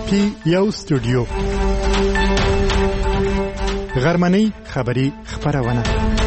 پی یو سټوډیو غرمنۍ خبری خبرونه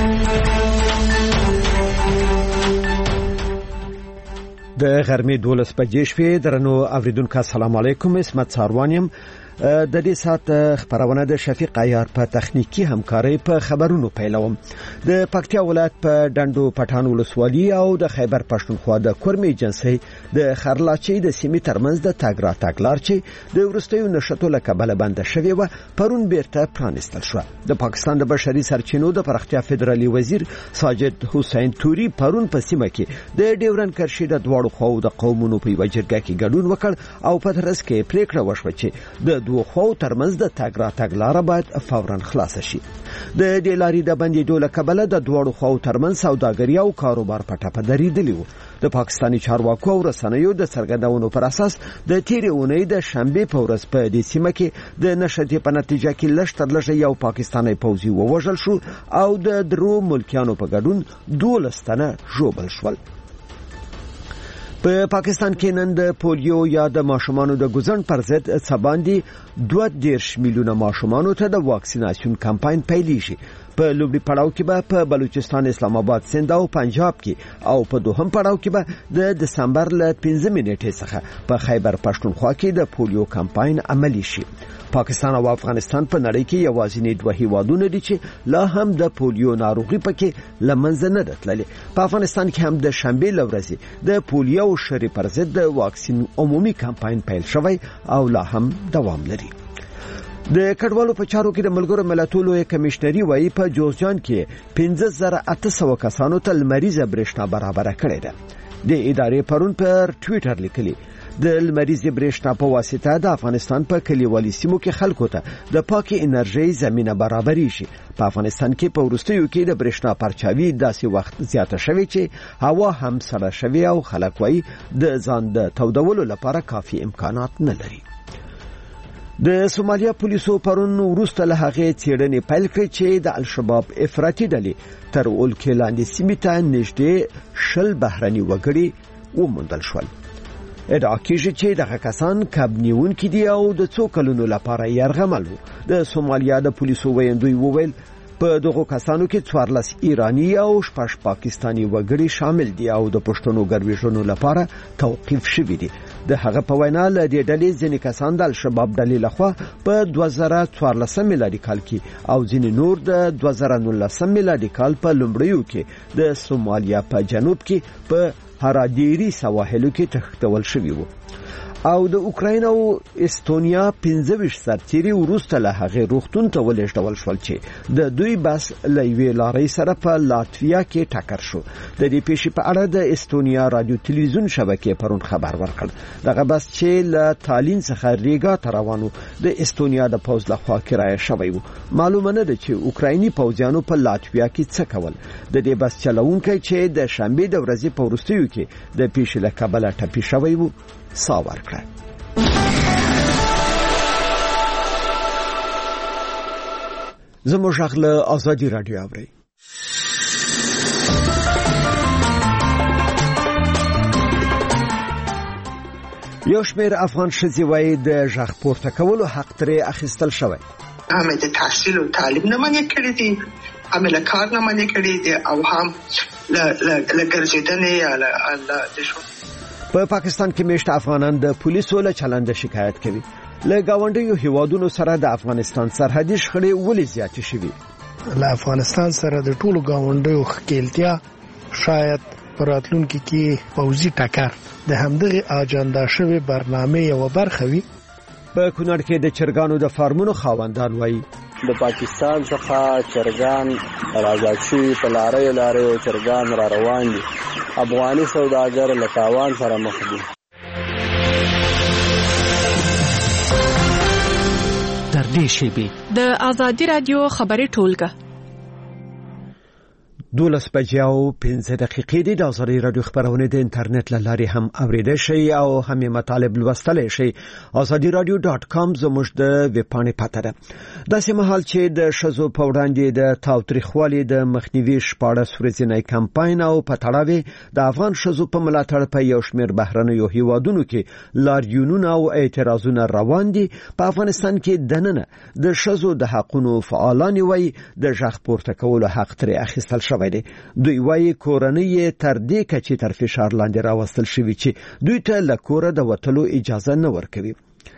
د غرمې 12 بجې شوې. درنو اوریدونکو السلام علیکم. اسمت ساروانیم. د دې سات خبرونه د شفیق عیار په تخنیکی همکاري په خبرونو پیلوم. د پکتیا ولایت په ډندو پټان ولسوالي او د خیبر پښتونخوا د کورمې جنسي د خرلاچي د سیمې ترمنځ د تاګرا تاګلار چې د ورستیو نشټو لکبل بند شوی و پرون بیرته پرانستل شو. د پاکستان د بشري سرچینو د پرختیا فدرالي وزیر ساجد حسین توري پرون په سیمه کې د ډیورن کرشي د دواړو خو د قومونو په وجرګه کې ګډون وکړ او په ترڅ کې پریکړه وشوه چې د دوه خو ترمنځ د تاګرا تاګلار باید فورا خلاص شي. د دې لارې د بندیدو لکبل د دواړو خو ترمنځ سوداګري او کاروبار په ټاپه درېدلی و. د پاکستاني چارواکو او رسنیو د څرګندونو پر اساس د تیرې اونۍ د شنبه په ورځ په دې سیمه کې د نشټې په نتیجه کې لږ یو پاکستاني پوځي ووژل شو او د درو ملکیانو په ګډون 12 تنه ژوبل شول. په پاکستان کې نن د پولیو یا د ماشومانو د ګوزن پر ضد څباندي 2.5 میلیونه ماشومانو ته د واکسیناسیون کمپاین پیلېږي. په لومړي پړاو کې به په بلوچستان، اسلام آباد، سند او پنجاب کې او په دوهم پړاو کې به د دسمبر ل 15 نیټې څخه په خیبر پښتونخوا کې د پولیو کمپاین عملی شي. پاکستان او افغانستان په نړۍ کې یوازینی دوه هیوادونه دي چې لا هم د پولیو ناروغي پکې لمنځه نه راتللې. په افغانستان کې هم د شنبه لورځي د پولیو شری پر ضد د واکسین عمومي کمپاین پیل شوی او لا هم دوام لري. د کډوالو په چارو کې د ملګرو ملتونو کمشنري وایي په جوزجان کې 15800 کسانو ته لمریزه برېښنا برابر کړې ده. د ادارې پرون پر ټوئیټر لیکلي د لمریزه برېښنا په واسطه د افغانستان په کلیوالي سیمو کې خلکو ته د پاکي انرژي زمينه برابرې شي. په افغانستان کې په ورستیو کې د برېښنا پرچاوي داسې وخت زیاته شوی چې هوا هم سړه شوی او خلک وایي د ځان د تودولو لپاره کافي امکانات نه لري. د سومالیا پولیسو پرون وروسته له هغه چیرنې پیل کړې چې د الشباب افراطي ډلې تر ولکې لاندې سیمې ته نږدې 20 بهرني وګړي وموندل شول. ادعا کیږي چې دغه کسان کابنیونکي دي او د څو کلونو لپاره یرغمل وو. د سومالیا د پولیسو ویاندوی وویل په دغه کسانو کې 14 ایرانی او 6 پاکستانی وګړي شامل دي او د پښتنو ګرویژنو لپاره توقیف شوی دي. د هغه په وینا ل دې ډلې ځینې کسان د الشباب ډلې لخوا په 2014 میلادي کال کې او ځینې نور د 2019 میلادي کال په لومړیو کې د سومالیا په جنوب کې په هراديري سواحلو کې تښتول شوی وو. او د اوکراین او استونیا 15 سرتیري وروسته له هغه روختون ته ولېږدول شول چې د دوی بس لوی لارې سره په لاتویا کې ټکر شو. د دې پیښې په اړه د استونیا رادیو تلویزیون شبکې پرون خبر ورکړ. دغه بس چې له تالین څخه ریګا ته روانو د استونیا د پوځ لخوا کرایه شوی وو. معلومه نه ده چې اوکرایني پوځیانو په لاتویا کې څه کول. د دې بس چلوونکی چې د شنبه د ورځې په وروستیو کې د پیښې له کبله ټپي شوی وو ساور کړ. زموږ غله ازادي رادیو اوري. یو شمېر افغان ښځې وایي د ژغ پورته کولو حق ترې اخیستل شوی. هم د تحصیل او تعلیم نه منع کړی دي، هم له کار نه منع کړی دي او هم له ګرځېدنې یا له په پاکستان کې مېشته افغانان د پولیسو له چلند شکایت کوي. له گاونډیو هیوادونو سره د افغانستان سرحدي شخړې ولې زیاتې شوې؟ له افغانستان سره د ټولو گاونډیو ښکېلتیا شاید پراتلونکو کې پوځي ټکر د همدغه اجنډا شوی برنامه یو برخه وي. په کونړ کې د چرګانو د فارمونو خاوندان وایي د پاکستان څخه چرګان راځي شي په لارې چرګان را روان دي. افغاني سوداګر له تاوان سره مخ دي. تر دې شی به د ازادي رادیو خبري ټولګه 12:15 د ازادي رادیو خبرونه د انټرنیټ لاري هم اوریدل شي او هم مطالب لوستل شي. azadiradio.com زموږ د ویب پاڼې پته ده. د سیمهال چې د شزو په وړاندې د تاوتریخوالي د مخنیوي شپاړه ورځنی کمپاین او په تړاو د افغان شزو په ملاتړ په یو شمېر بهرنیو هیوادونو کې لاریونونه او اعتراضونه روان دي. په افغانستان کې دننه د شزو د حقوقو فعالان وي د ژغ پورته کولو حق تر اخیستل شوی دی. دوی وايي کورنۍ تر دې کچې تر فشار لاندې راوستل شوی چې دوی ته له کوره د وټلو اجازه نه ورکوي.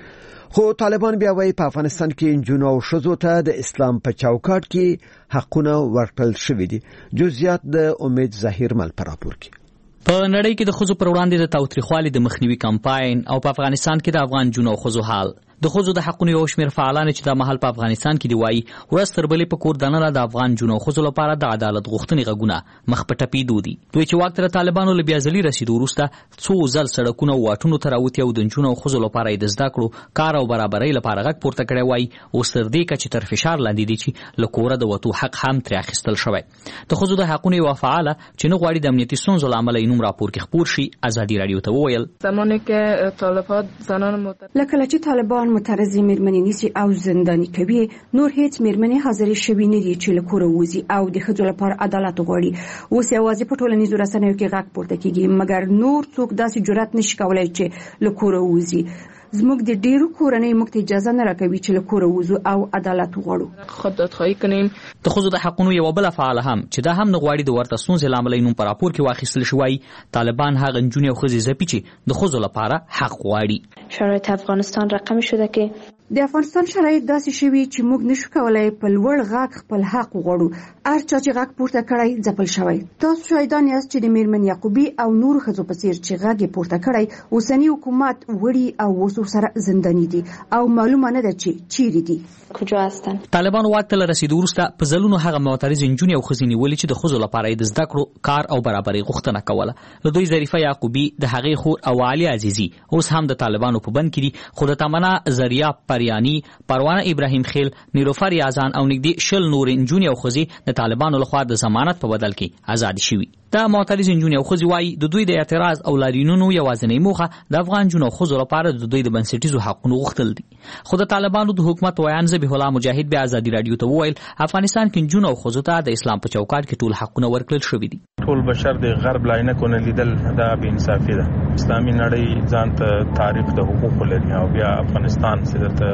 خو طالبان بیا وايي په افغانستان کې انجونو او شذو ته د اسلام په چوکاټ کې حقونه ورکړل شوی دي. جزئیات د امید ظاهر مل پر راپور کې. په نړۍ کې د خزو پر وړاندې د تاوتریخوالي د مخنیوي کمپاین او په افغانستان کې د افغان جنو خزو حال د خزو د حقونو یو شمېر فعالان چې د محل په افغانستان کې دی وایي ورځ تر بلې په کور دننه د افغان جنو خزو لپاره د عدالت غوښتنې غږونه مخ په ټپېدو دي. دوی چې واک ته د طالبانو له بیازلي رسیدو وروسته څو ځل سړکونه او واټونو ته راوتي او د نجونو خزو لپاره د زده کړو کار او برابرۍ لپاره غږ پورته کړی وایي اوس تر دې کچې تر فشار لاندې دي چې له کوره د وتو حق هم ترې اخیستل شوی. د خزو د حقونو یوه فعاله چې نه غواړي د امنیتي ستونزو له امله یې نوم راپور کې خپور شي ازادي رادیو ته وویل زمانی که طالبان زنان لکه چې طالبان معترضي میرمنې نیسي او زنداني کوي نور هیڅ میرمنې حاضرې شوي نه دي چې له کوره وځي او د ښځو لپاره عدالت وغواړي. اوس یوازې په ټولنیزو رسنیو کې غږ پورته کیږي مګر نور څوک داسې جرأت نشي کولای چې له کوره وځي. زموږ د ډیرو کورنۍ موږ ته اجازه نه راکوي چې له کوره وځو او عدالت وغواړو. خود دادخواهی کنیم. د خزو د حقونو یوه بله فعاله هم چې دا هم نه غواړي د ورته ستونزې له امله یې نوم په راپور کې واخیستل شوی طالبان هغه نجونې او ښځې ځپي چې د خزو لپاره حق غواړي. شرایط افغانستان رقمی شده که د افغانستان شرایط داسې شوي چې موږ نشو کولای په لوړ غږ خپل حق وغواړو. هر چا چې غږ پورته کړی ځپل شوی. تاسو شاهدان یاست چې د میرمن یعقوبي او نور ښځو په څیر چې غږ یې پورته کړی اوسنی حکومت وړي او اوس ورسره زنداني دي او معلومه نه ده چې چیرې دي کجا هستن. طالبان واک ته رسیدو وروسته په ځلونو هغه معترض نجونې او ښځې نیولې چې د ښځو لپاره د زده کړو کار او برابرۍ غوښتنه کوله. له دوی ظریفه یعقوبي د هغې خور او علي عزیزي اوس هم د طالبانو په بند کې دي خو د تمنا زریاب پریانی پروانه ابراهیم خیل نیلوفر یازان او نږدې 20 نور نجونې او ښځې د طالبانو لخوا د ضمانت په بدل کې آزاد شوي. دا معترض نجونې او ښځې وایي د دوی د اعتراض او لاریونونو یوازینۍ موخه د افغان جنو او ښځو لپاره د دوی د بنسټیزو حقونو غوښتل دي. خو د طالبانو د حکومت ویان ذبیح الله مجاهد بیا ازادي رادیو ته وویل افغانستان کې جنو او ښځو ته د اسلام په چوکاټ کې ټول حقونه ورکړل شوي دي. ټول بشر د غرب لاینکونه لیدل دا بې انصافي ده. اسلامي نړۍ ځان ته تعریف د حقوقو لري او بیا افغانستان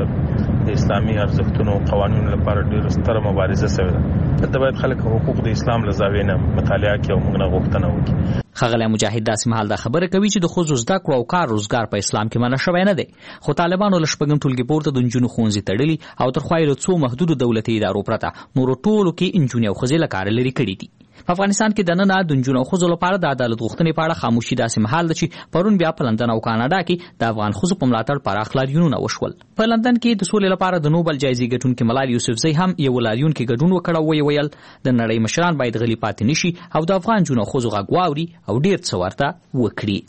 چې د اسلامي ارزښتونو او قوانینو لپاره ډېره ستره مبارزه شوې ده. دا باید خلک حقوق د اسلام له زاویې نه مطالعه کړي او موږ نه غوښتنه وکړي. ښاغلی مجاهد داسې مهال دا خبره کوي چې د ښځو زده کړو او کار روزګار په اسلام کې منع شوی نه دی. خو طالبانو له شپږم ټولګي پورته د نجونو ښوونځي تړلي او تر خوا یې له څو محدودو دولتي ادارو پرته نورو ټولو کې نجونې او ښځې له کاره لرې کړي دي. په افغانستان کې دننه د نجونو او ښځو لپاره د عدالت غوښتنې په اړه خاموشي داسې مهال ده چې پرون بیا په لندن او کاناډا کې د افغان ښځو په ملاتړ پراخ لاریونونه وشول. په لندن کې د سولې لپاره د نوبل جایزې ګټونکي ملال یوسفزۍ هم یو لاریون کې ګډون وکړ او ویل د نړۍ مشران باید غلي پاتې نشي او د افغان جنو او ښځو غږ واوري او ډېر څه ورته وکړي.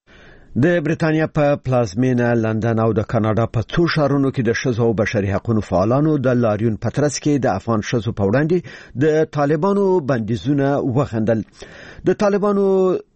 د بریتانیا په پلازمینه لندن او د کاناډا په څو ښارونو کې د ښځو او بشري حقوقو فعالانو د لاریون په ترڅ کې د افغان ښځو په وړاندې د طالبانو بندیزونه وغندل. د طالبانو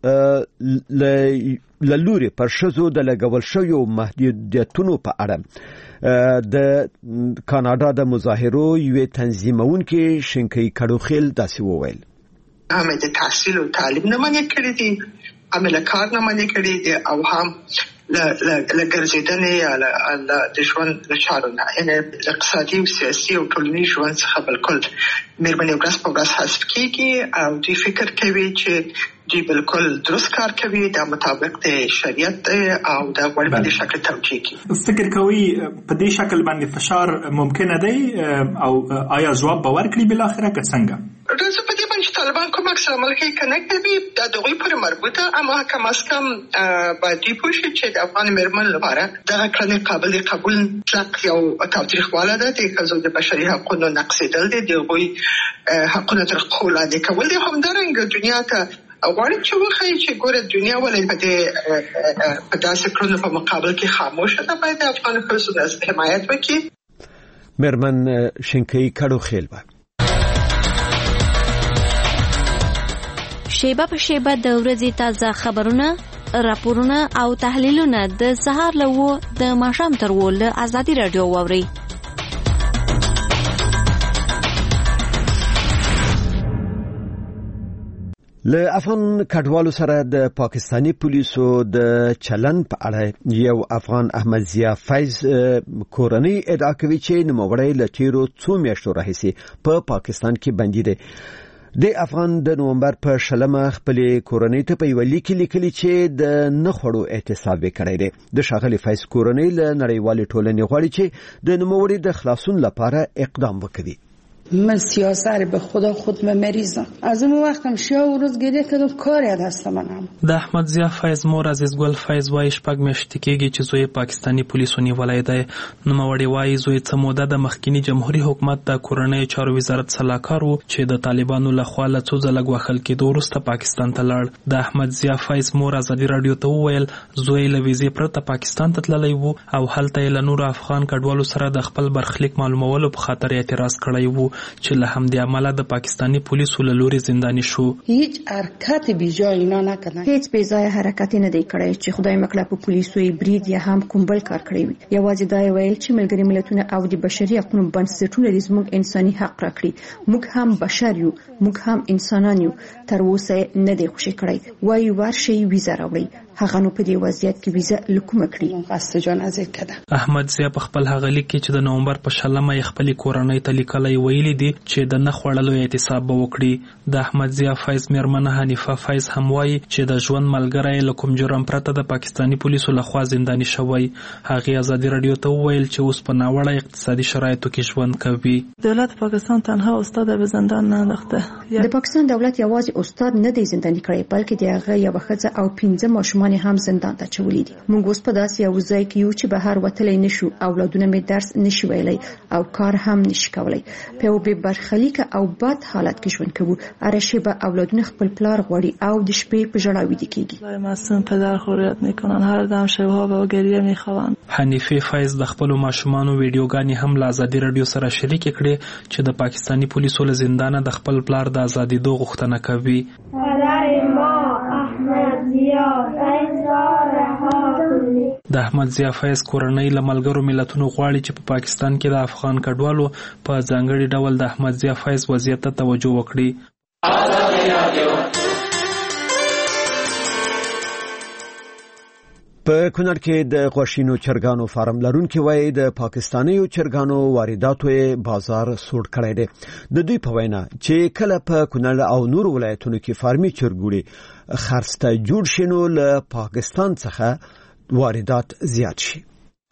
لوري پر ښځو د لګول شویو محدودیتونو په اړه د کاناډا د مظاهرو یوې تنظیمونکي شینکۍ کډوخیل داسې وویل هم د تحصیل او تعلیم نه منع کړی دي عمل کار نه منع کړی دي او هم لګرځیدنې یا د ژوند له چارو نه یعنې اقتصادي او سیاسي او ټولنیز ژوند څخه بالکل مېرمنې ورځ په ورځ حذف کېږي او دوی فکر کوي چې دوی بالکل درست کار کوي د مطابق د شریعت او د غوړ په شکل توجیه کوي. فکر کوي په دې شکل باندې فشار ممکن دی او آیا ځواب به ورکړي بل اخره که څنګه؟ زه په دې باندې طالبان کوم عکس عمل کوي کنه کوي د دغوی پر مربوطه اما کم از کم باید پوښي چې د افغان مېرمن لپاره د کړنې قابل قبول مطلق یو تاوتریخواله ده د ښځو د بشري حقوقو نقضېدل دي د هغوی حقونه تر پښو لاندې کول دي. همدارنګه دنیا ته غواړي چې وښایي چې ګوره دنیا ولې په داسې کړنو په مقابل کې خاموشه ده. باید د افغان ښځو حمایت وکړي. مېرمن شینکۍ کډوخیل شیبه په شیبه د ورځې تازه خبرونه، راپورونه او تحلیلونه د سهار له 9 د ماښام تر 10 له ازادي رادیو واورئ. له افغان کډوالو سره د پاکستانی پولیسو د چلن په اړه یو افغان احمد ضیا فیض کورنۍ ادعا کوي چې نوموړی له تیرو 2 میاشتو راهیسې په پاکستان کې بندي دی. د افغان د نومبر په شلمه خپل کورنۍ ته په یو لیک لیکلي چې د نخړو احتساب وکړی دی. د ښاغلي فیض کورنۍ له نړیوال ټولنې غواړي چې د نوموړي د خلاصون لپاره اقدام وکړي. من سیاست به خدا خود مریضم. از اون وقتم شیا و روز گریه کردم کاری از دست منم. د احمد ضیا فیض مور عزیز ګل فیض وایي شپږ میاشتې کېږي چې زوی پاکستانی پولیسو نیولی دی. نوموړی وایي زوی څه موده د مخکینی جمهوریت حکومت د کورنۍ چارو وزارت سلاکار و چې د طالبانو لخوا له څو ځله ګواښل کېدو وروسته پاکستان ته لاړ. د احمد ضیا فیض مور ازادي رادیو ته وویل زوی له ویزې پرته پاکستان ته تللی و او هلته یې له نورو افغان کډوالو سره د خپل برخلیک معلومولو په خاطر اعتراض کړی و چې له همدې عمله د پاکستانی پولیسو له لوري زنداني شو. هیڅ حرکت بیجای اینا نکردن. هیڅ بې ځایه حرکت نه دی کړی چې خدای مکړه په پولیسو یې برید یا هم کوم بل کار کړی وي. یوازې دا ویل چې ملګري ملتونه او د بشري حقوقو بنسټونه د زموږ انساني حق راکړي. موږ هم بشر یو، موږ هم انسانان یو. تر اوسه نه دی خوشی کړی. وایي ورشي ویزه راوړي. هغه نو په دې وضعیت کې ویزه لکومه کړی. قصد جان از کده. احمد ضیا په خپل هغه لیک کې چې د نومبر په 16مه خپل کورنۍ ته لیکلی ویلي دي چې د نه خوړلو احتساب به وکړي. د احمد ضیا فیض میرمنه حنیفه فیض هم وایي چې د ژوند ملګری له کوم جرم پرته د پاکستانی پولیسو لخوا زنداني شوی. هغه ازادي رادیو ته وویل چې اوس په ناوړه اقتصادي شرایطو کې ژوند کوي. دولت پاکستان تنها استاد به زندان نه انداخته. د پاکستان دولت یوازې استاد نه دی زنداني کړی بلکې د هغه یو ښځه او 15 ماشومان هم زندان ته چولې دي. موږ اوس په داسې یو ځای کې یو چې بهر وتلی نشو. اولادونه مې درس نشي ویلی او کار هم نشي کولی. په یو بې برخلیکه او بد حالت کې ژوند کوو. هر شیبه اولادونه خپل پلار غواړي او د شپې په ژړا ویده کېږي. معصوم پدر خوریت میکنن. هر دم شبها به گریه میخوان. حنیفه فیض د خپل ماشومانو ویډیوګانې هم له ازادي رادیو سره شریک کړي چې د پاکستانی پولیسو له زندانه د خپل پلار د ازادېدو غوښتنه کوي. د احمد ضیا فیض کورنۍ له ملګرو ملتونو غواړي چې په پاکستان کې د افغان کډوالو په ځانګړي ډول د احمد ضیا فیض وضعیت ته توجه وکړي. په کونړ کې د غوښینو چرګانو فارم لرونکي وایي د پاکستانیو چرګانو وارداتو بازار سوړ کړی دی. د دوی په وینا چې کله په کونړ او نور ولایتونو کې فارمي چرګوړي خرڅته جوړ شي نو له پاکستان څخه واردات زیات شي.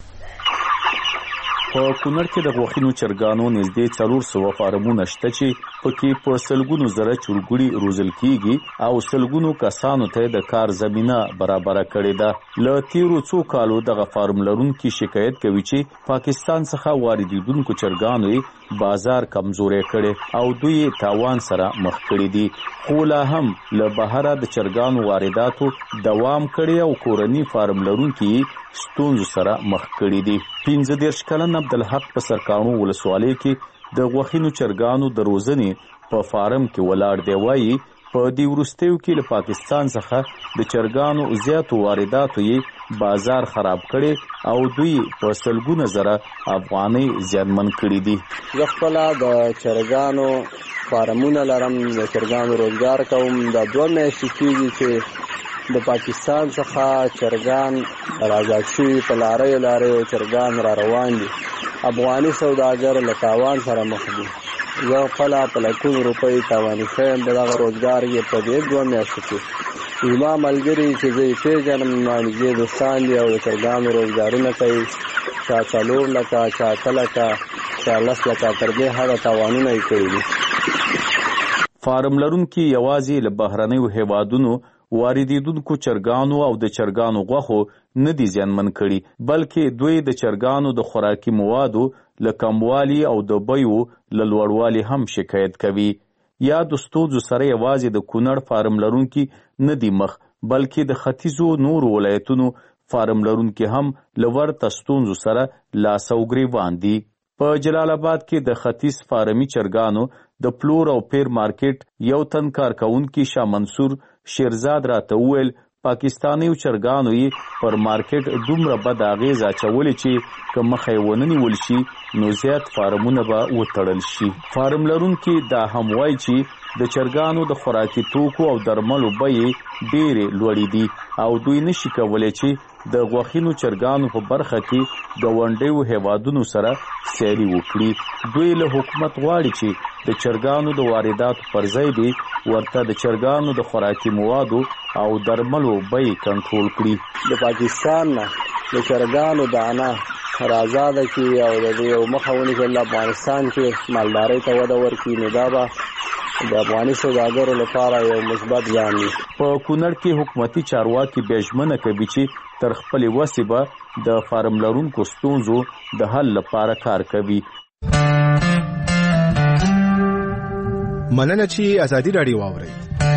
په کونړ کې د غوښینو چرګانو نږدې 400 فارمونه شته چې پکې په سلګونو زره چرګوړي روزل کیږي او سلګونو کسانو ته د کار زمينه برابر کړې ده. له تیرو څو کالو دغه فارم لرونکي شکایت کوي چې پاکستان څخه واردېدونکو چرګانو بازار کمزوري کړي او دوی تاوان سره مخ کړي دي. خو لا هم له بهره د چرګانو وارداتو دوام کړي او کورنی فارم لرونکي ستونزو سره مخ کړي دي. 15 کلن عبدالحق په سرکانو ولسوالۍ کې د غوښینو چرګانو د روزنې په فارم کې ولاړ دی. وایي په دې وروستیو کې له پاکستان څخه د چرګانو زیاتو وارداتو یې بازار خراب کړي او دوی په سلګونه زره افغانۍ زیانمن کړي دي. زه خپل د چرګانو فارمونه لرم، د چرګانو روزګار کوم. د 2 میاشتې کېږي چې د پاکستان څخه چرګان راځي شوي، په لاریو چرګان را روان دي. افغاني سوداګر له تاوان سره مخ دي. زه خپل په لکونو روپۍ تاواني شوم. دغه روزګار یې په دې 2 میاشتو کې زما ملګري چې زه یې پېژنم نږدې دوستان دي او د چرګانو روزګارونه کوي. چا 4 لکه، چا 8 لکه، چا 10 لکه، تر دې حده تاوانونه یې کړي دي. فارم لرونکي یوازې له بهرنیو هیوادونو واردېدونکو چرګانو او د چرګانو غوښو نه دي زیانمن کړي، بلکې دوی د چرګانو د خوراکي موادو له کموالي او د بیو له لوړوالي هم شکایت کوي. یا د ستونزو سره یوازې د کونړ فارم لرونکي نه دي مخ، بلکې د ختیځو نور ولایتونو فارم لرونکي هم له ورته ستونزو سره لاس او ګریوان دي. په جلال آباد کې د ختیځ فارمي چرګانو د پلور او پیر مارکیټ یو تن کارکونکي شاه منصور شیرزاد راته وویل پاکستاني چرګانو یې پر مارکیټ دومره بد اغیز اچولې چې که مخه یې ونه نیول شي نو زیات فارمونه به وتړل شي. فارم لرونکي دا هم وایي چې د چرګانو د خوراکي توکو او درملو بیې ډېرې لوړې دي او دوی نشي کولی چې د غوښینو چرګانو په برخه کې ګاونډیو هیوادونو سره سیالي وکړي. دوی له حکومت غواړي چې د چرګانو د وارداتو پر ځای دي ورته د چرګانو د خوراکي موادو او درملو بیې کنټرول کړي. د پاکستان نه د چرګانو دانه آزاده کړي او د دې مخه ونیسي افغانستان کې مالدارۍ ته وده ورکړي نو دا به د افغاني سوداګرو لپاره یو مثبت ګام وي. په کونړ کې حکومتي چارواکي بیا ژمنه کوي چې تر خپلې وسې به د فارم لرونکو ستونزو د حل لپاره کار کوي. مننه چې ازادي راډیو واورئ.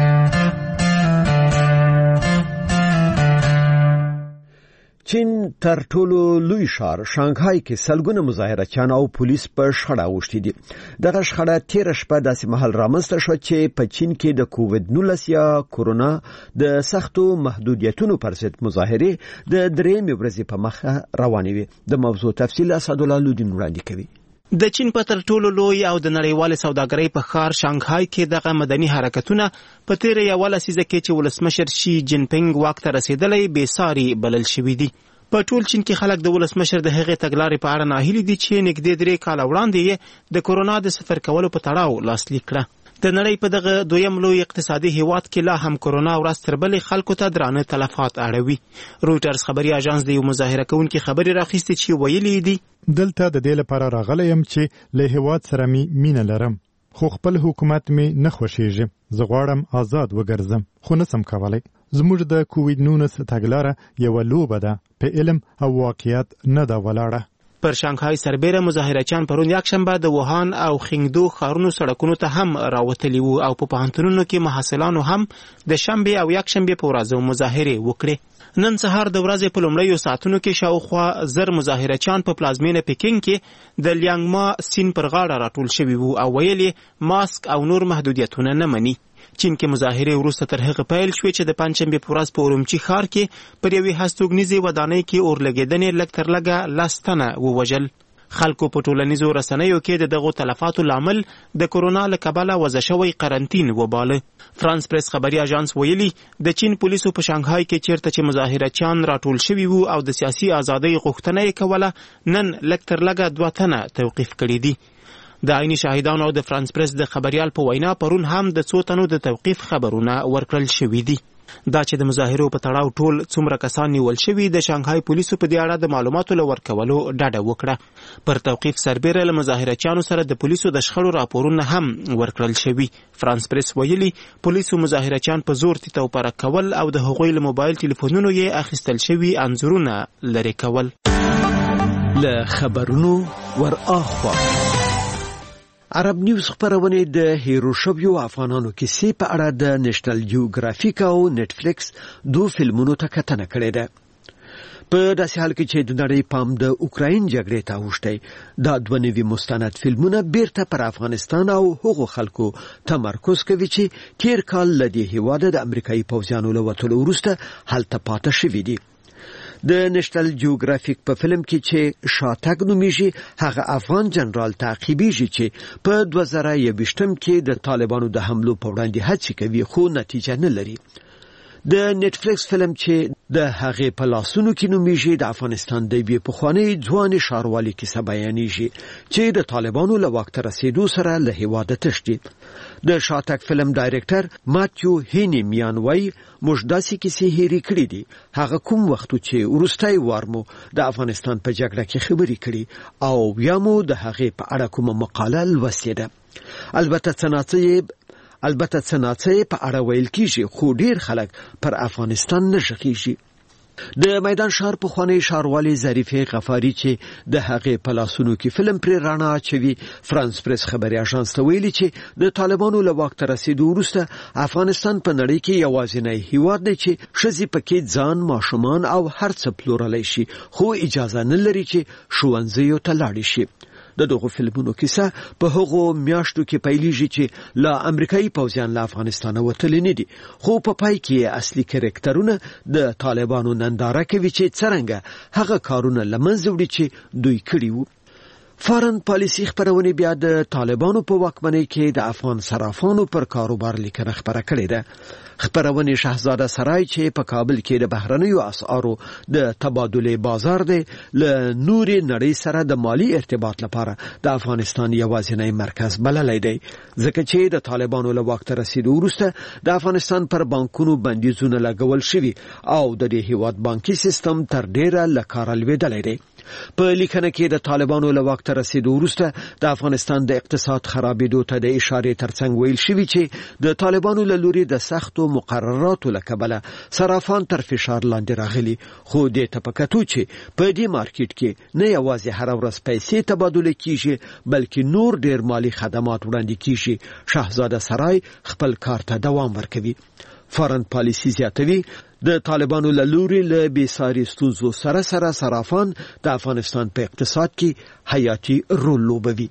چین تر ټولو لوی ښار شانګهای کې سلګونه مظاهرچیان او پولیس په شخړه اوښتي دي. دغه شخړه تیر شپه داسې مهال رامنځته شو چې په چین کې د کووډ-19 یا کورونا د سختو محدودیتونو پر ضد مظاهرې د درېیمې ورځې په مخه روانې وي. د موضوع تفصیل اسدالله لودین وړاندې کوي. د چین په تر ټولو لوی او د نړیوال سوداګرۍ په ښار شانګهای کې دغه مدني حرکتونه په تیر یو لسیزه کې چې ولسمشر شي جین پینګ واک ته رسیدلی بې ساري بلل شوي دي. په ټول چین کې خلک د ولسمشر د هغې تګلارې په اړه ناهیلي دي چې نږدې 3 کاله وړاندې یې د کورونا د سفر کولو په تړاو لاسلیک کړه. د نړۍ په دغه دویم لوی اقتصادي هیواد کې لا هم کورونا ورځ تر بلې خلکو ته درانه تلفات اړوي. رویټرز خبري اژانس د یو مظاهره کوونکي خبري راخیستې چې ویلي دي دلته د دې لپاره راغلی یم چې له هیواد سره می مینه لرم خو خپل حکومت می نه خوښیږي. زه غواړم آزاد وګرځم خو نسم کولی. زموږ د کووډ-19 تګلاره یو لوبه ده په علم او واقعیت نه دا ولاړه. پر شانګهای سربېره مظاهرچیان پرون یکشنبه د ووهان او خینګدو ښارونو سړکونو ته هم راوتلي وو او په پوهنتونونو کې محصلانو هم د شنبې او یکشنبې په ورځو مظاهرې وکړې. نن سهار د ورځې په لومړیو ساعتونو کې شاوخوا 1000 مظاهرچیان په پلازمینه پکین کې د لیانګما سین پر غاړه راټول شوي وو او ویل یې ماسک او نور محدودیتونه نه مني. چین کې مظاهرې وروسته تر هغه پیل شوې چې د پنجشنبې په ورځ په ارومچي ښار کې پر یوې هستوګنیزې ودانۍ کې اور لګېدنې لږ تر لږه 10 تنه ووژل. خلکو په ټولنیزو رسنیو کې د دغو تلفاتو لامل د کورونا له کبله وضع شوی قرنطین وباله. فرانس پریس خبري اژانس ویلي د چین پولیسو په شانګهای کې چیرته چې مظاهرچیان راټول شوي وو او د سیاسي ازادۍ غوښتنه یې کوله نن لږ تر لږه 2 تنه توقیف کړي دي. د عیني شاهدانو او د فرانس پریس د خبريال په وینا پرون هم د 2 تنو د توقیف خبرونه ورکړل شوي دي. دا چې د مظاهرو په تړاو ټول څومره کسان نیول شوي د شانګهای پولیسو په دې اړه د معلوماتو له ورکولو ډډه وکړه. پر توقیف سربېره له مظاهرچیانو سره د پولیسو د شخړو راپورونه هم ورکړل شوي. فرانس پریس ویلي پولیسو مظاهرچیان په زور تیتوپره کول او د هغوی له موبایل ټلیفونونو یې اخیستل شوي انځورونه لرې کول. له خبرونو ورآخوا عرب نیوز خبرونه د هیرو شویو افغانانو کیسې په اړه د نېشنل جیوګرافیک او نتفلیکس 2 فلمونو ته کتنه کړې ده. په داسې حال کې چې د نړۍ پام د اوکراین جګړې ته اوښتی دا 2 نوي مستند فلمونه بیرته پر افغانستان او هغو خلکو تمرکز کوي چې تیر کال له دې هیواده د امریکایي پوځیانو له وتلو وروسته هلته پاتې شوي دي. د نېشنل جیوګرافیک په فلم کې چې شاتګ نومیږي هغه افغان جنرال تعقیبیږي چې په 2021 کې د طالبانو د حملو په وړاندې هڅې کوي خو نتیجه نه لري. د نتفلیکس فلم چې د هغې په لاسونو کې نومیږي د افغانستان د یوې پخوانۍ ځوانې ښاروالې کیسه بیانیږي چې د طالبانو له واک ته رسېدو سره له هیواده تښتي. د شاتګ فلم ډایرکټر ماتیو هینی میان وایي موږ داسې کیسې هېرې کړې دي هغه کوم وخت چې وروستی وار مو د افغانستان په جګړه کې خبرې کړې او بیا مو د هغې په اړه کومه مقاله لوستې ده. البته څه ناڅه په اړه ویل کېږي خو ډېر خلک پر افغانستان نه غږېږي. د میدان ښار پخوانی ښاروالې ظریفې غفاري چې د هغې په لاسونو کې فلم پرې رڼا اچوي فرانس پریس خبري اژانس ته ویلي چې د طالبانو له واک ته رسېدو وروسته افغانستان په نړۍ کې یوازینی هیواد دی چې ښځې پکې ځان ماشومان او هر څه پلورلی شي خو اجازه نه لري چې ښوونځیو ته لاړې شي. دغه فلمونو کیسه په هغو میاشتو کې پیلېږي چې لا امریکایي پوځیان له افغانستان وتلي نه دي، خو په پای کې اصلي کرکټرونه د طالبانو ننداره کوي چې څرنګه هغه کارونه لمنځه وړي چې دوی کړي وو. فارن پالیسی خبرونه بیا د طالبانو په واکمنۍ کې د افغان صرافانو پر کاروبار لیکنه خبره کړې ده. خبرونه شهزاده سرای چې په کابل کې د بهرنیو اسعارو د تبادله بازار دی له نوري نړۍ سره د مالی ارتباط لپاره د افغانستان یوازینی مرکز بللی دی، ځکه چې د طالبانو له وخت رسیدو وروسته د افغانستان پر بانکونو بندیزونه لګول شوي او د دې هیواد بانکي سیستم تر ډیره له کاره لوېدلی دی. په لیکنه کې د طالبانو له وخت رسیدو وروسته د افغانستان د اقتصاد خرابېدو ته د اشارې ترڅنګ ویل شوي چې د طالبانو له لوري د سختو مقرراتو له کبله صرافان تر فشار لاندې راغلي، خو دې ته په کتو چې په دې مارکیټ کې نه یوازې هر ورځ پیسې تبادله کیږي بلکې نور ډیر مالی خدمات وړاندې کیږي، شهزاده سرای خپل کار ته دوام ورکوي. فارن پالیسی زیاتوي د طالبانو له لوري له بېساري ستونزو سره سره صرافان د افغانستان په اقتصاد کې حیاتي رول لوبوي.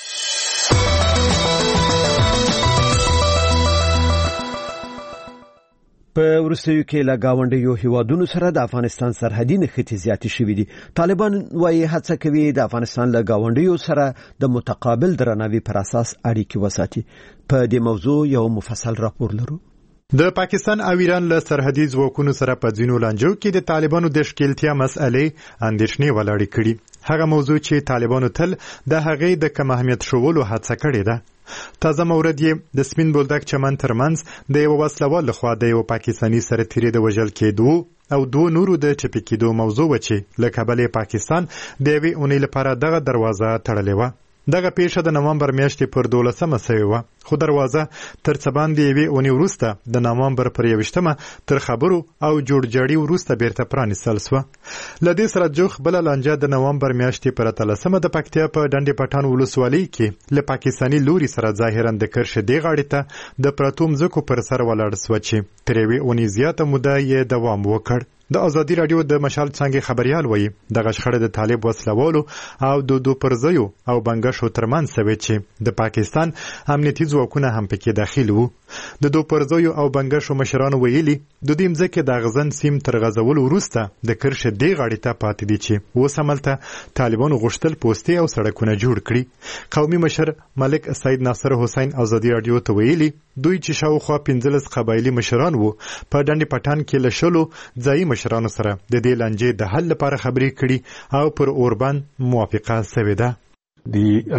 په وروستیو کې له ګاونډیو هیوادونو سره د افغانستان سرحدي نښتې زیاتې شوې دي. طالبان وايي هڅه کوي د افغانستان له ګاونډیو سره د متقابل درناوي پر اساس اړیکې وساتي. په دې موضوع یو مفصل راپور لرو. د پاکستان او ایران له سرحدي ځواکونو سره په ځینو لانجو کې د طالبانو د ښکېلتیا مسئلې اندېښنې ولاړې کړي. هغه موضوع چې طالبانو تل د هغې د کم اهمیت ښوولو هڅه کړې ده. تازه مورد یې د سپین بولدک چمن ترمنځ د یو وسلوال لخوا د یو پاکستاني سرتیري د وژل کېدو او دوه نورو د چپی کېدو موضوع و چې له کبله پاکستان د یوې اونۍ لپاره دغه دروازه تړلې وه. دغه پیښه د نومبر میاشتې پر 12مه شوې وه، خو دروازه تر څه باندې یوې اونۍ وروسته د نومبر پر 21مه تر خبرو او جوړجاړي وروسته بیرته پرانیستل شوه. له دې سره جوخ بله لانجه د نومبر میاشتې پر 13مه د پکتیا په ډنډې پټان ولسوالۍ کې له پاکستاني لوري سره ظاهرا د کرښې دې غاړې ته د پرتو مځکو پر سر ولاړ شوه چې تر یوې اونۍ زیاته موده یې دوام وکړ. د ازادي رادیو د مشال څنګه خبريال وایي دغه شخړه د طالب وسلوالو او د دو پرځیو او بنګشو ترمنځ شوې چې د پاکستان امنیتي ځواکونه هم پکې داخل وو. د دو پرځیو او بنګشو مشرانو ویلي د دې مځکې د غزن سیم تر غزولو وروسته د کرښې دې غاړې ته پاتې دي چې اوس هملته طالبانو غوښتل پوستې او سړکونه جوړ کړي. قومي مشر ملک سید ناصر حسین ازادي رادیو ته ویلي دوی چې شاوخوا 15 قبایلی مشران وو په ډنډې پټان کې له شلو ځایي مشرانو سره د دې لانجې د حل لپاره خبرې کړي او پر اوربان موافقه شوې ده. د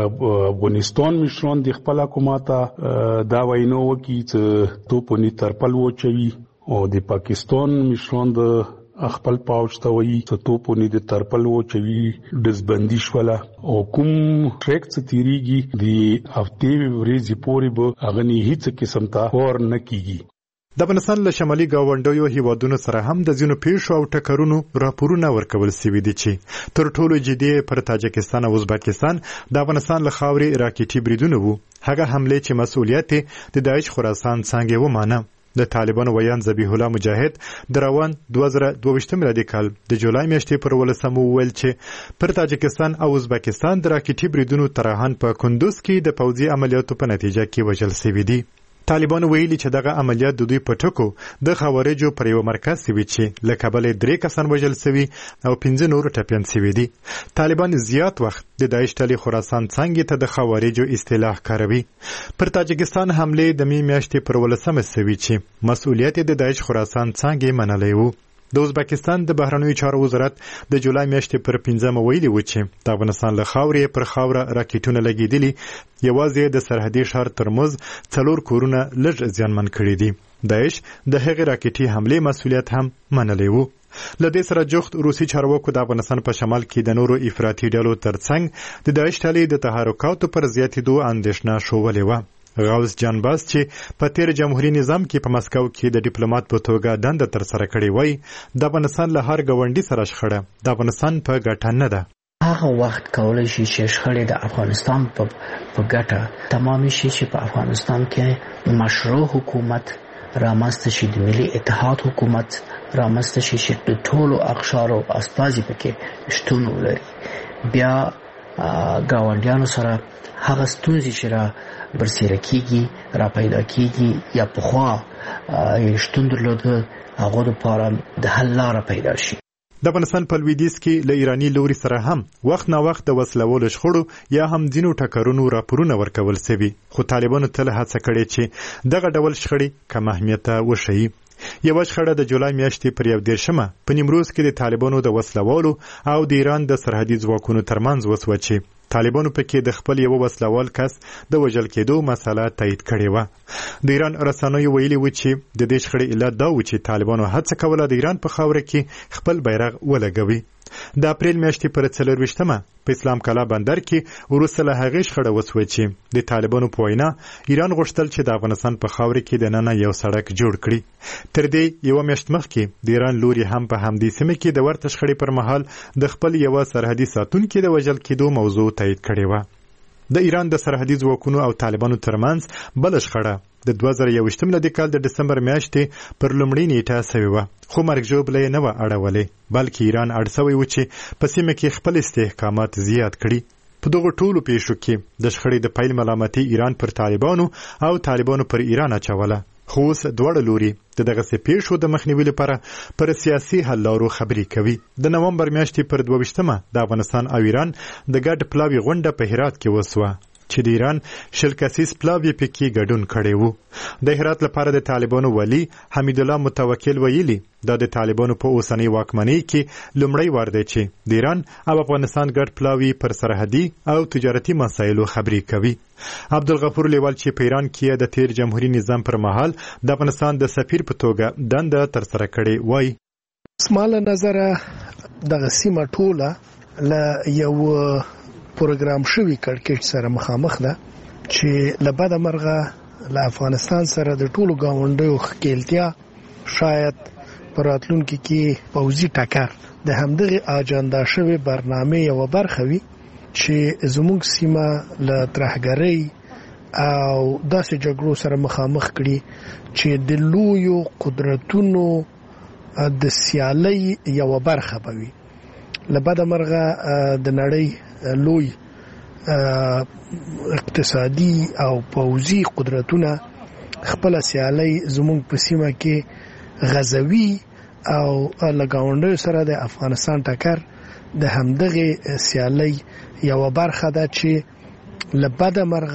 افغانستان مشران د خپل حکومت دا وینو وکي چې توپونی ترپل وچوي او د پاکستان مشران د خپل پاوچ ته وایي چې توپونی د ترپل وچوي دزبندي شوله او کوم ټریک څه تیریږي د هفتې ورځې پورې به هغه نه هیڅ قسم ته ور نه کیږي. د افغانستان له شمالي ګاونډیو هیوادونو سره هم د ځینو پیښو او ټکرونو راپورونه ورکول شوي دي چې تر ټولو جدي پر تاجکستان او ازبکستان د افغانستان له خاورې راکېټي بریدونه وو. هغه حملې چې مسؤلیت د داعش خراسان څنګه ومانه. د طالبانو ویان ذبیح الله مجاهد د روان 2022 میلادي کال د جولای میاشتې پر 18 ویل چې پر تاجکستان او ازبکستان د راکېټي بریدونو ترهان په کندوز کې د پوځي عملیاتو په نتیجه کې وژل شوي دي. طالبان ویلي چې دغه عملیات د دوی په ټکو د خوارجو پر یو مرکز سوي چې له کبله 3 کسان وژل شوي او 15 نور ټپيان شوي دي. طالبان زیات وخت د داعش ډلې خراسان څنګه ته د خوارجو اصطلاح کاروي. پر تاجکستان حمله د می میاشتې پر 18 شوي چې مسؤلیت د داعش خراسان څنګه منلې وو. د ازبکستان د بهرنیو چارو وزارت د جولای میاشتې پر 15 ویلي و چې د افغانستان له خاورې پر خاوره راکېټونه لګېدلي، یوازې د سرحدي ښار ترمز 4 کورونه لږ زیانمن کړي دي. داعش د هغې راکېټي حملې مسؤلیت هم منلی و. له دې سره جوخت روسي چارواکو د افغانستان په شمال کې د نورو افراطي ډلو ترڅنګ د داعش ډلې د تحرکاتو پر زیاتېدو اندېښنه ښودلې وه. غوث جانباز چې په تیر جمهوریت نظام کې په مسکو کې د ډیپلوماټ په توګه دنده تر سره کړې وای د افغانستان له هر ګاونډي سره شخړه د افغانستان په ګټه نه ده. هغه وخت کولای شي چې شخړې د افغانستان په ګټه تمام شي چې په افغانستان کې مشروع حکومت رامنځته شي، د ملي اتحاد حکومت رامنځته شي چې د ټولو اقشارو استازي پکې شتون ولري. بیا گاونډیانو سره هغه ستونزې چې را برسېره کیږي را پیدا کیږي یا پخوا شتون درلوده هغه لپاره د حل لاره پیدا شي. د افغانستان په لویدیځ کې له ایرانی لوري سره هم وخت نا وخت د وسلوالو شخړو یا هم ځینو ټکرونو راپورونه ورکول شوي، خو طالبانو تل هڅه کړې چې دغه ډول شخړې کم اهمیته وښیي. یو شخړه د جولای میاشتې پر 11مه په نیمروز کې د طالبانو د وسلوالو او د ایران د سرحدي ځواکونو ترمنځ وسوه چې طالبانو پکې د خپل یو وسلوال کس د وژل کېدو مسله تایید کړې و. د ایران رسنیو ویلي و چې د دې شخړې علت دا و چې طالبانو هڅه کوله د ایران په خاوره کې خپل بیرغ ولګوي. د اپریل میاشتې پر 24مه په اسلام کلا بندر کې وروسته له هغې شخړه وسوه چې د طالبانو په وینا ایران غوښتل چې د افغانستان په خاوره کې دننه یو سړک جوړ کړي. تر دې یو میاشت مخکې د ایران لوري هم په همدې سیمه کې د ورته شخړې پر مهال د خپل یو سرحدي ساتونکي د وژل کېدو موضوع تایید کړې و. د ایران د سرحدي ځواکونو او طالبانو ترمنځ بل شخړه د 2021 ملادي کال د دسمبر میاشتې پر لومړۍ نیټه شوې وه، خو مرګ ژوبله یې نه وه اړولې، بلکې ایران اړ شوی و چې په سیمه کې خپل استحکامات زیات کړي. په دغو ټولو پیښو کې د شخړې د پیل ملامتي ایران پر طالبانو او طالبانو پر ایران اچوله، خو اوس دواړه لوري د دغسې پیښو د مخنیوي لپاره پر سیاسي حل لارو خبرې کوي. د نومبر میاشتې پر 22مه د افغانستان او ایران د ګډ پلاوي غونډه په هرات کې وسوه چې د ایران 20 کسیز پلاوی پکې ګډون کړی و. د هرات لپاره د طالبانو ولی حمید الله متوکل ویلي دا د طالبانو په اوسنۍ واکمنۍ کې لومړی وار دی چې د ایران او افغانستان ګډ پلاوی پر سرحدي او تجارتي مسایلو خبرې کوي. عبدالغفور لیوال چې په ایران کې د تیر جمهوریت نظام پر مهال د افغانستان د سفیر په توګه دنده ترسره کړې وای. سماله نظر دغه سیمه ټوله له یو پروګرام شوی کړکېچ سره مخامخ ده چې لبد مرغه له افغانستان سره د ټولو گاونډیو خکېلتیا شاید پراتلونکو کې پوځي ټکر د همدغه اجنډا شوی برنامه یو برخه وي چې زموږ سیمه له ترهګرۍ او داسې جګړو سره مخامخ کړي چې د لویو قدرتونو د سیالۍ یو برخه بوي. لبد مرغه د نړۍ لوی اقتصادي او پوځي قدرتونه خپل سیالي زموږ په سیمه کې غزوي او لګاونډیو سره د افغانستان ټکر د همدغه سیالي یو برخه ده چې لبد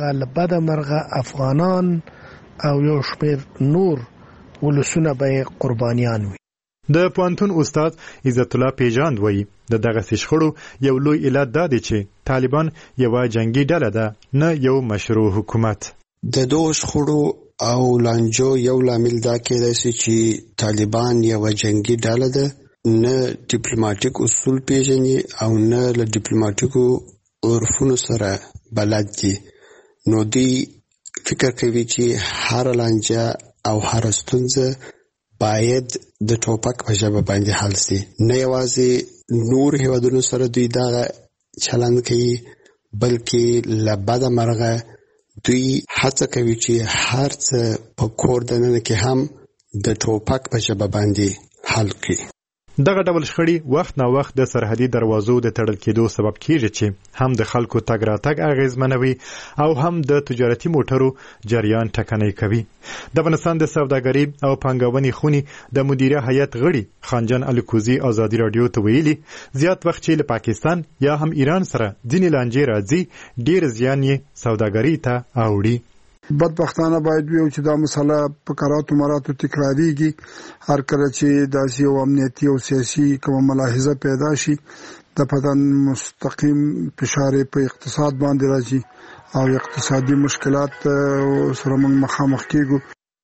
مرغه افغانان او یو شمېر نور ولسونه به قربانیان وي. د پوهنتون استاد عزت الله پیژاند وایي د دغه شخړو یو لوی علت دا دی چې طالبان یو جنگي ډله ده نه یو مشروع حکومت. د دوه شخړو او لانجو یو لامل دا کېدای شي چې طالبان یو جنگي ډله ده، نه ډیپلوماټیک اصول پیژني او نه له ډیپلوماټیکو عرفونو سره بلد دي. نو دوی فکر کوي چې هر لانجه او هر ستونزه باید د ټوپک په ژبه باندې حل شي. نه یوازې نور هیوادونو سره دوی دا چلند کوي بلکې لبد مرغه دوی هڅه کوي چې هر څه په کور دننه کې هم د ټوپک په ژبه باندې حل کړي. دغه ډول شخړې وخت نا وخت د سرحدي دروازو د تړل کېدو سبب کیږي چې هم د خلکو تګ راتګ اغیزمنوي او هم د تجارتي موټرو جریان ټکنۍ کوي. د افغانستان د سوداګرۍ او پانګونې خونې د مدیره هیئت غړي خانجان الکوزي ازادي رادیو ته ویلي زیات وخت چې له پاکستان یا هم ایران سره ځینې لانجې راځي ډیر زیان یې سوداګرۍ ته اوړي. بدبختانه باید ویو چې دا مسله په قراراتو مراتو تکراریږي. هر کله چې داسې یو امنیتي او سیاسي کومه ملاحظه پیدا شي د پدن مستقیم فشار په اقتصاد باندې راځي او اقتصادي مشکلات سره موږ مخامخ کیږو.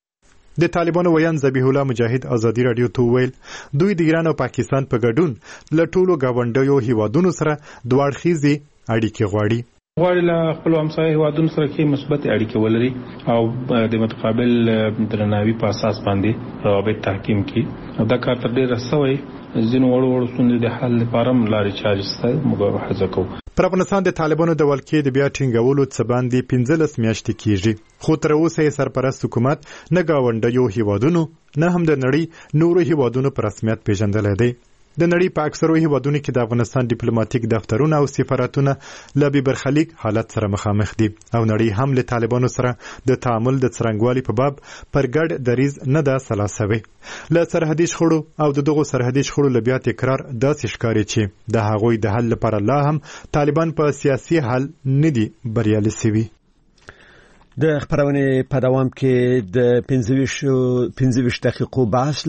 د طالبانو ویان ذبیح الله مجاهد ازادي رادیو ته ویل دوی د ایران او پاکستان په ګډون له ټولو گاونډیو هیوادونو سره دوه اړخیزې اړیکې غواړي. غواړي له خپل همسایه هیوادونو سره کې مثبت اړیکې ولري او د متقابل درناوي په اساس باندې روابط تحکیم کړي. دا کار تر ډیره سوی ځینو وړو ستونزو د حل لپاره لارې چارې سته موږ هڅه کوو. پر افغانستان د طالبانو د ولکې د بیا ټینګولو څه باندې 15 میاشتې کېږي، خو تر اوسه یې سرپرست حکومت نه گاونډیو هیوادونو نه هم د نړۍ نورو هیوادونو په رسمیت پیژندلی دی. د نړۍ په اکثرو هیوادونو کې د افغانستان ډیپلوماټیک دفترونه او سفارتونه له بې برخلیک حالت سره مخامخ دي او نړۍ هم له طالبانو سره د تعامل د څرنګوالي په باب پر ګډ دریځ نه ده سلاسوي. له سرحدي شخړو او دغه سرحدي شخړو له بیا تکرار داسې ښکاري چې د هغوی د حل لپاره لا هم طالبان په سیاسي حل نه دي بریالي شوي. د خبرونې په دوام کې د 25 دقیقو بحث